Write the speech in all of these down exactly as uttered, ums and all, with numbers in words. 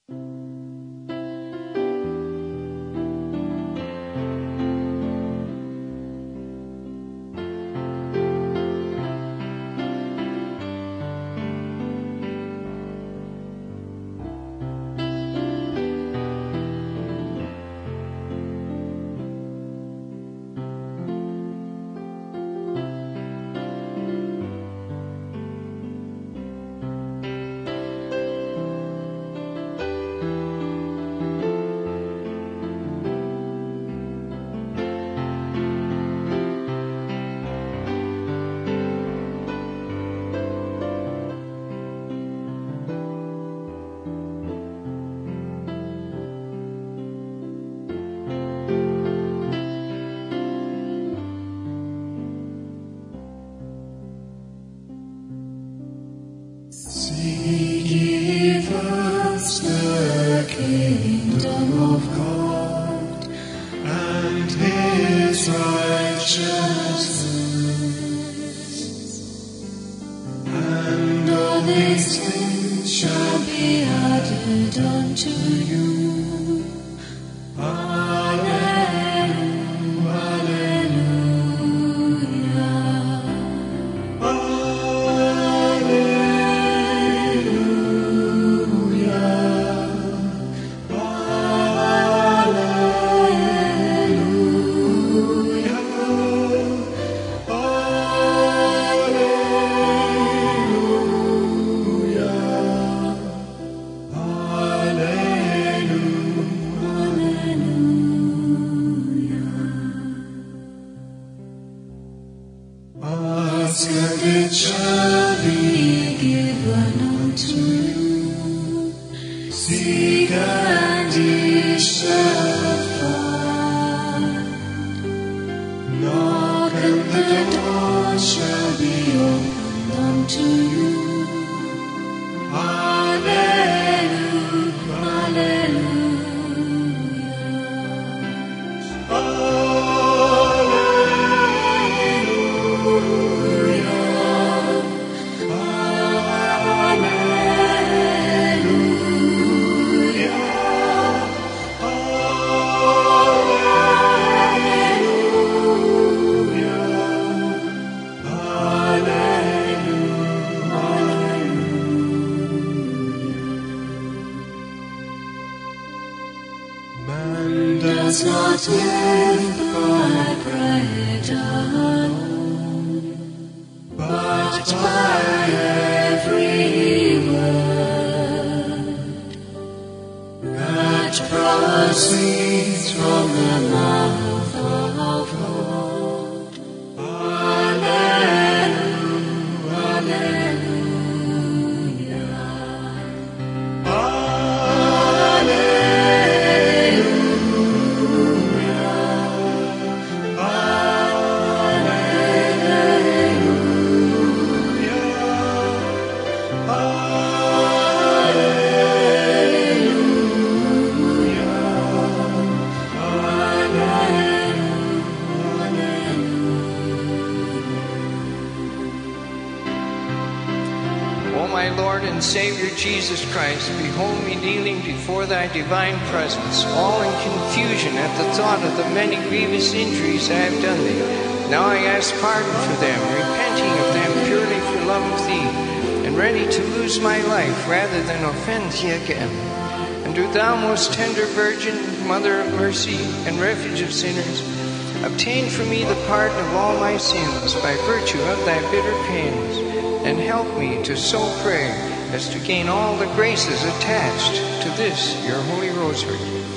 Jesus Christ, behold me kneeling before thy divine presence, all in confusion at the thought of the many grievous injuries I have done thee. Now I ask pardon for them, repenting of them purely for love of thee, and ready to lose my life rather than offend thee again. And do thou, most tender Virgin, Mother of mercy and refuge of sinners, obtain for me the pardon of all my sins by virtue of thy bitter pains, and help me to so pray as to gain all the graces attached to this your holy rosary.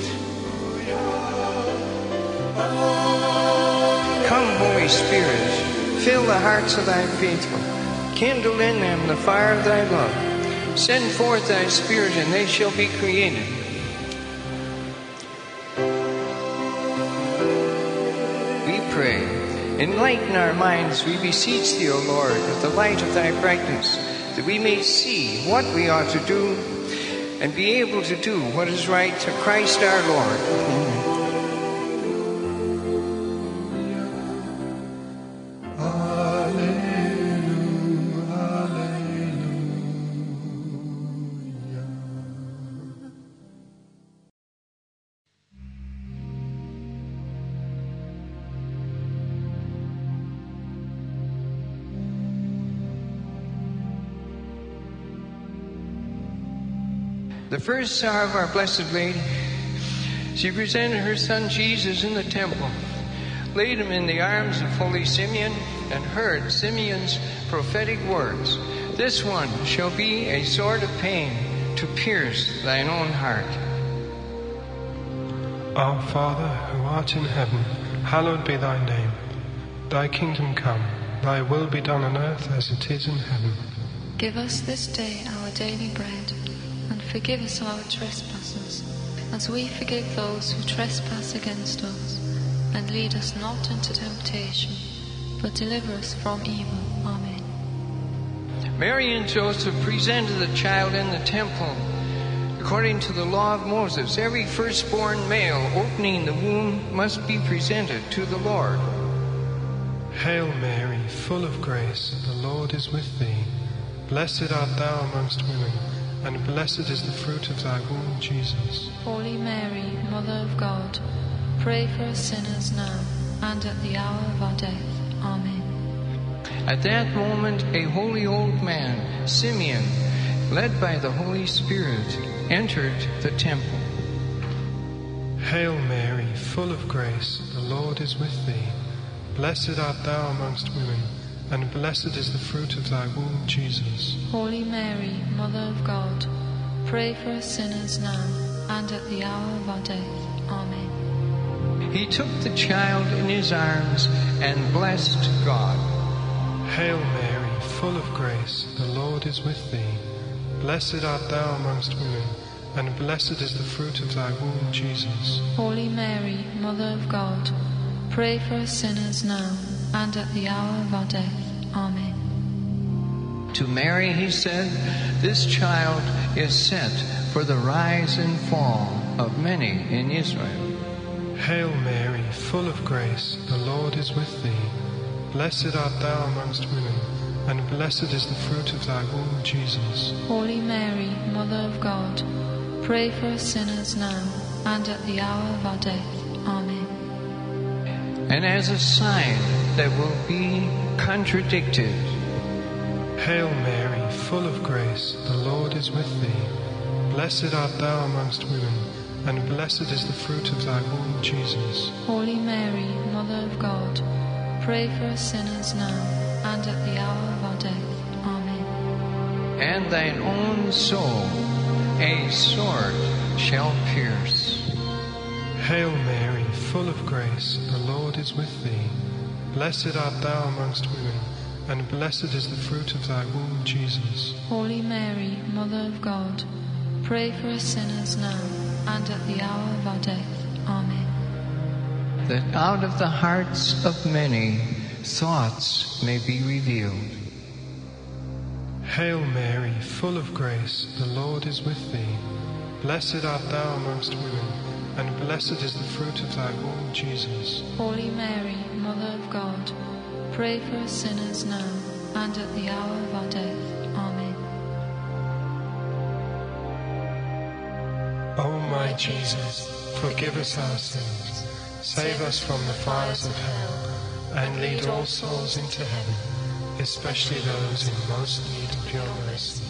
Come, Holy Spirit, fill the hearts of thy faithful, kindle in them the fire of thy love. Send forth thy Spirit, and they shall be created. We pray, enlighten our minds, we beseech thee, O Lord, with the light of thy brightness, that we may see what we ought to do and be able to do what is right to Christ our Lord. Amen. The first hour of our Blessed Lady, she presented her son Jesus in the temple, laid him in the arms of holy Simeon, and heard Simeon's prophetic words. This one shall be a sword of pain to pierce thine own heart. Our Father, who art in heaven, hallowed be thy name. Thy kingdom come, thy will be done on earth as it is in heaven. Give us this day our daily bread, and forgive us our trespasses, as we forgive those who trespass against us. And lead us not into temptation, but deliver us from evil. Amen. Mary and Joseph presented the child in the temple. According to the law of Moses, every firstborn male opening the womb must be presented to the Lord. Hail Mary, full of grace, the Lord is with thee. Blessed art thou amongst women, and blessed is the fruit of thy womb, Jesus. Holy Mary, Mother of God, pray for us sinners now, and at the hour of our death. Amen. At that moment, a holy old man, Simeon, led by the Holy Spirit, entered the temple. Hail Mary, full of grace, the Lord is with thee. Blessed art thou amongst women, and blessed is the fruit of thy womb, Jesus. Holy Mary, Mother of God, pray for us sinners now, and at the hour of our death. Amen. He took the child in his arms and blessed God. Hail Mary, full of grace, the Lord is with thee. Blessed art thou amongst women, and blessed is the fruit of thy womb, Jesus. Holy Mary, Mother of God, pray for us sinners now, and at the hour of our death. Amen. To Mary he said, this child is set for the rise and fall of many in Israel. Hail Mary, full of grace, the Lord is with thee. Blessed art thou amongst women, and blessed is the fruit of thy womb, Jesus. Holy Mary, Mother of God, pray for us sinners now, and at the hour of our death. Amen. And as a sign that will be contradicted, Hail Mary, full of grace, the Lord is with thee. Blessed art thou amongst women, and blessed is the fruit of thy womb, Jesus. Holy Mary, Mother of God, pray for us sinners now, and at the hour of our death. Amen. And thine own soul a sword shall pierce. Hail Mary, full of grace, the Lord is with thee. Blessed art thou amongst women, and blessed is the fruit of thy womb, Jesus. Holy Mary, Mother of God, pray for us sinners now, and at the hour of our death. Amen. That out of the hearts of many thoughts may be revealed. Hail Mary, full of grace, the Lord is with thee. Blessed art thou amongst women, and blessed is the fruit of thy womb, Jesus. Holy Mary, Mother of God, pray for us sinners now, and at the hour of our death. Amen. O my Jesus, forgive us our sins, save us from the fires of hell, and lead all souls into heaven, especially those in most need of your mercy.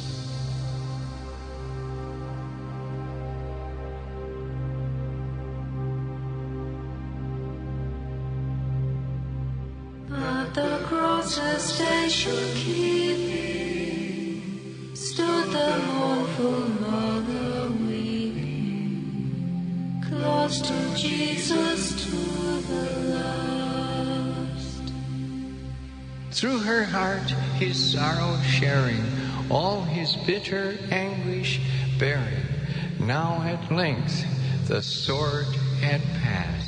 But the crosses they should keep, stood the mournful mother weeping, close to Jesus to the last. Through her heart his sorrow sharing, all his bitter anguish bearing, now at length the sword had passed.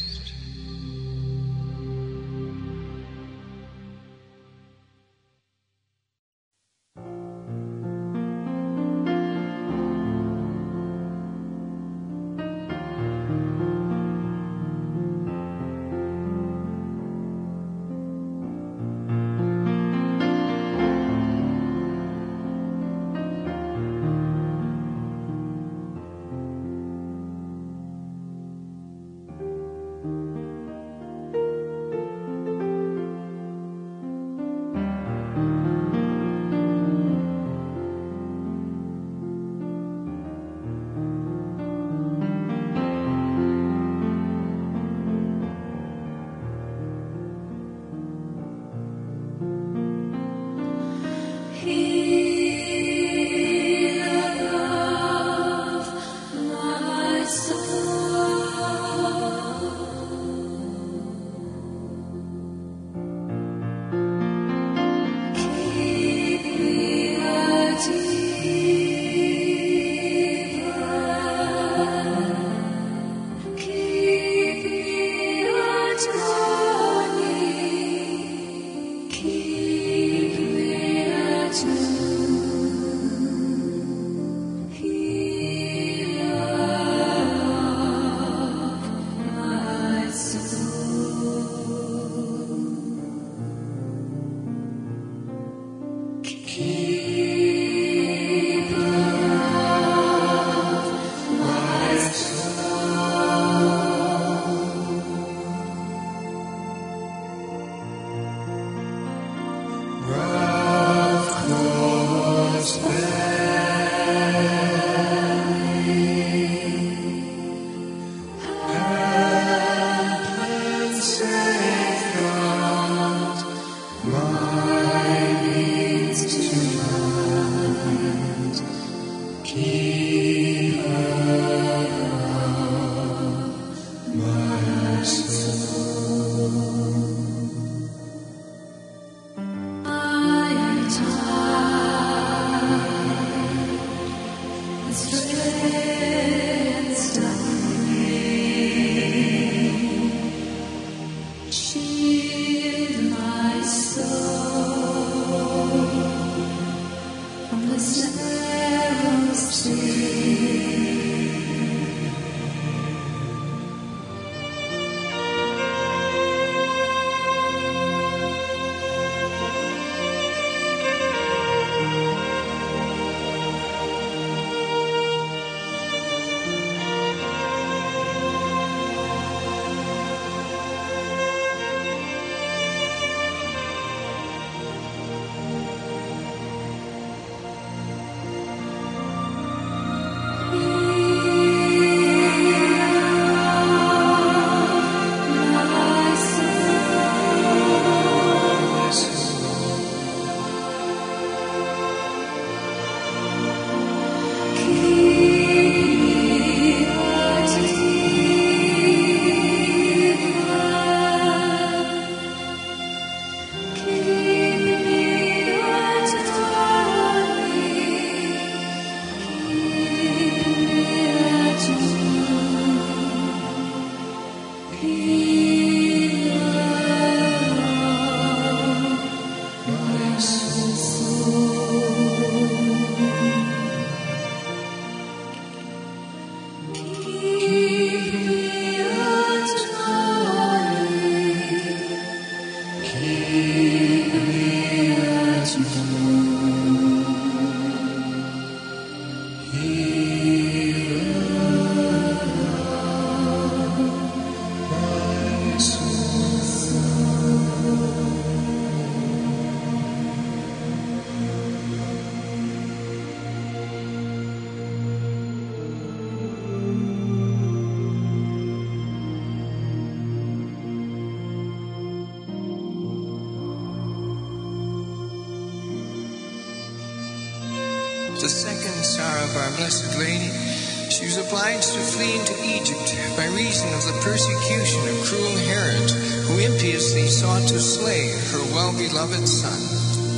The second sorrow of our Blessed Lady, she was obliged to flee into Egypt by reason of the persecution of cruel Herod, who impiously sought to slay her well-beloved son.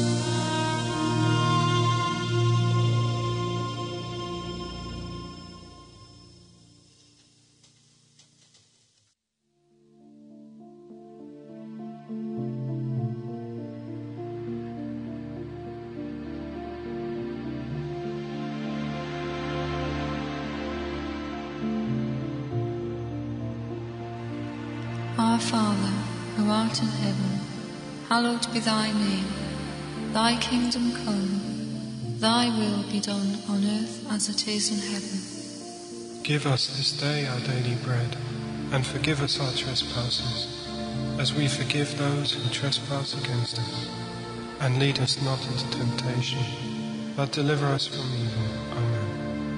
Our Father, who art in heaven, hallowed be thy name. Thy kingdom come, thy will be done on earth as it is in heaven. Give us this day our daily bread, and forgive us our trespasses, as we forgive those who trespass against us. And lead us not into temptation, but deliver us from evil. Amen.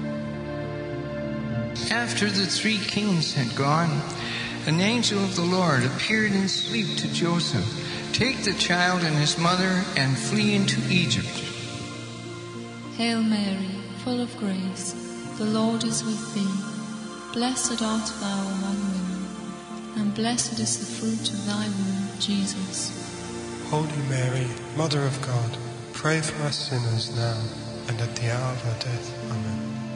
After the three kings had gone, an angel of the Lord appeared in sleep to Joseph. Take the child and his mother and flee into Egypt. Hail Mary, full of grace, the Lord is with thee. Blessed art thou among women, and blessed is the fruit of thy womb, Jesus. Holy Mary, Mother of God, pray for us sinners now and at the hour of our death. Amen.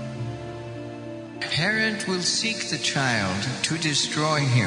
Herod will seek the child to destroy him.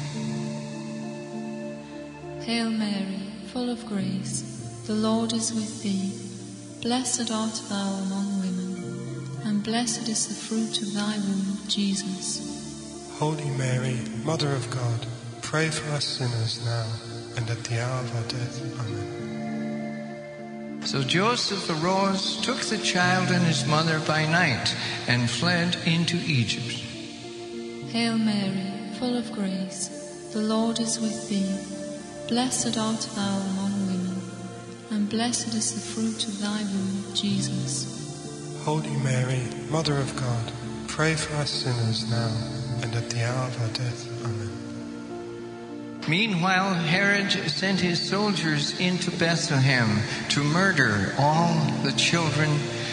Hail Mary, full of grace, the Lord is with thee. Blessed art thou among women, and blessed is the fruit of thy womb, Jesus. Holy Mary, Mother of God, pray for us sinners now and at the hour of our death. Amen. So Joseph arose, took the child and his mother by night, and fled into Egypt. Hail Mary, full of grace, the Lord is with thee. Blessed art thou among women, and blessed is the fruit of thy womb, Jesus. Holy Mary, Mother of God, pray for us sinners now and at the hour of our death. Amen. Meanwhile, Herod sent his soldiers into Bethlehem to murder all the children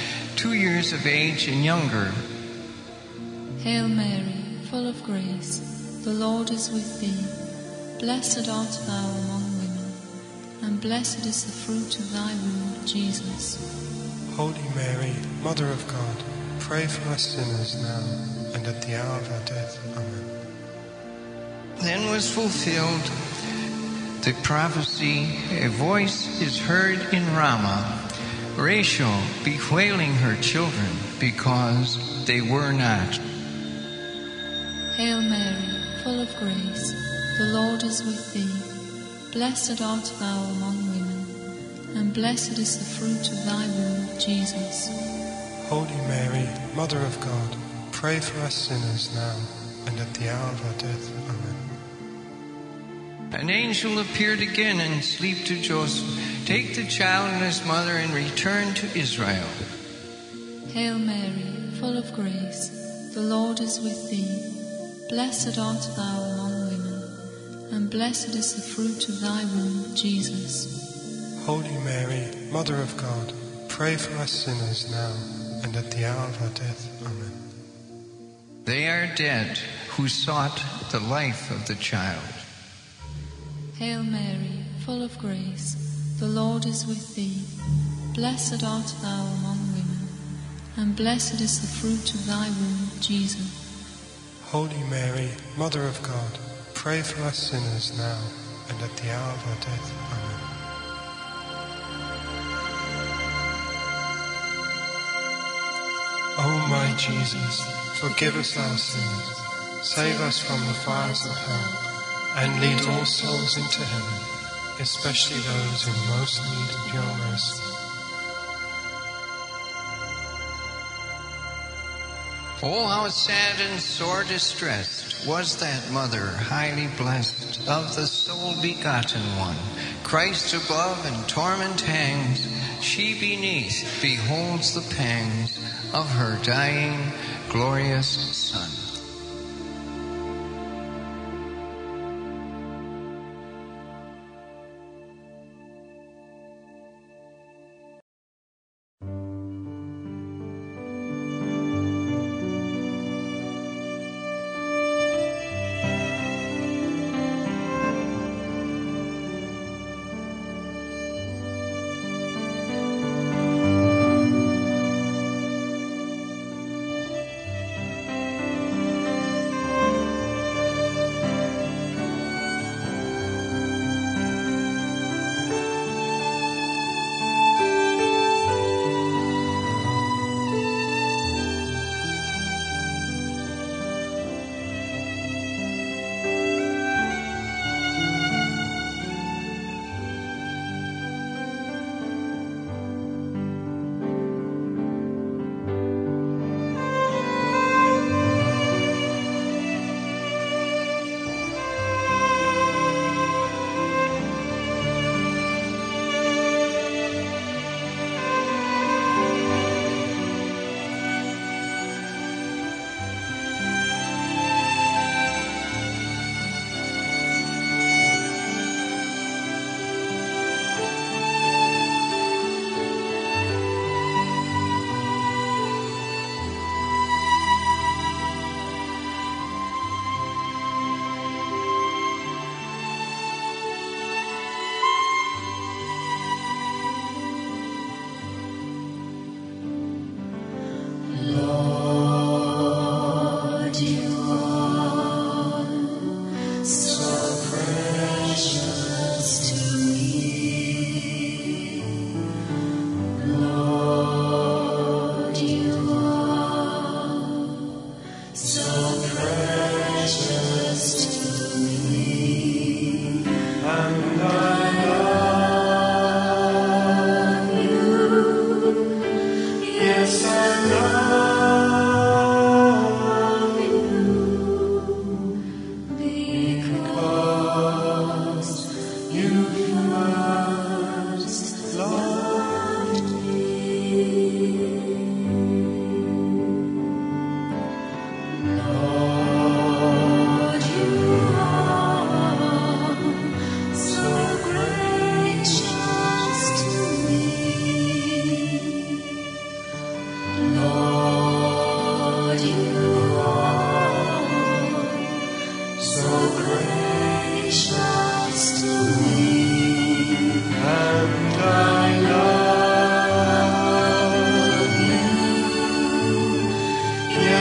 two years of age and younger. Hail Mary, full of grace, the Lord is with thee. Blessed art thou among women, and blessed is the fruit of thy womb, Jesus. Holy Mary, Mother of God, pray for us sinners now and at the hour of our death. Amen. Then was fulfilled the prophecy, a voice is heard in Ramah, Rachel bewailing her children because they were not. Hail Mary, full of grace, the Lord is with thee. Blessed art thou among women, and blessed is the fruit of thy womb, Jesus. Holy Mary, Mother of God, pray for us sinners now and at the hour of our death. Amen. An angel appeared again in sleep to Joseph. Take the child and his mother and return to Israel. Hail Mary, full of grace, the Lord is with thee. Blessed art thou among women, and blessed is the fruit of thy womb, Jesus. Holy Mary, Mother of God, pray for us sinners now and at the hour of our death. Amen. They are dead who sought the life of the child. Hail Mary, full of grace, the Lord is with thee. Blessed art thou among women, and blessed is the fruit of thy womb, Jesus. Holy Mary, Mother of God, pray for us sinners now and at the hour of our death. Amen. O my Jesus, forgive us our sins, save us from the fires of hell, and lead all souls into heaven, especially those in most need of your mercy. Oh, how sad and sore distressed was that mother, highly blessed, of the sole begotten one. Christ above and torment hangs, she beneath beholds the pangs of her dying, glorious Son.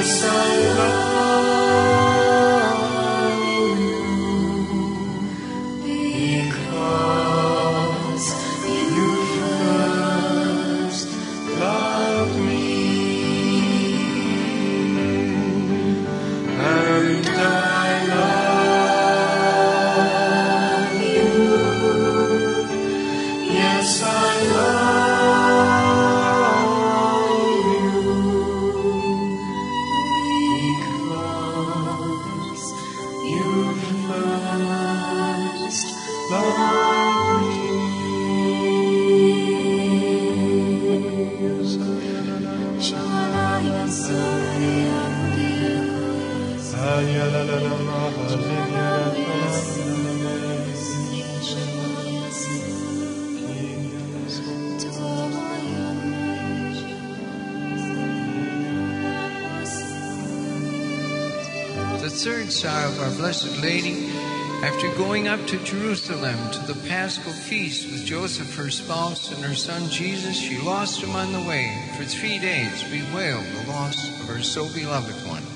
Yes, I love you because you first loved me, and I love you. Yes, I love you because you first loved me. Shalaya Sarya The third sorrow of our Blessed Lady, after going up to Jerusalem to the Paschal feast with Joseph, her spouse, and her son Jesus, she lost him on the way. For three days bewailed the loss of her so beloved one.